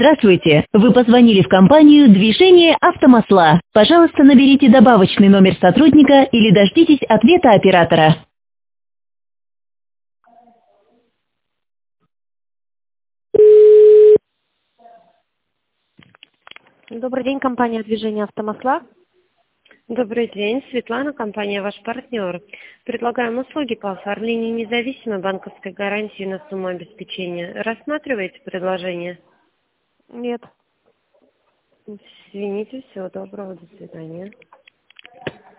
Здравствуйте! Вы позвонили в компанию «Движение автомасла». Пожалуйста, наберите добавочный номер сотрудника или дождитесь ответа оператора. Добрый день, компания «Движение автомасла». Добрый день, Светлана, компания «Ваш партнер». Предлагаем услуги по оформлению независимой банковской гарантии на сумму обеспечения. Рассматриваете предложение? Нет. Извините, всего доброго, до свидания.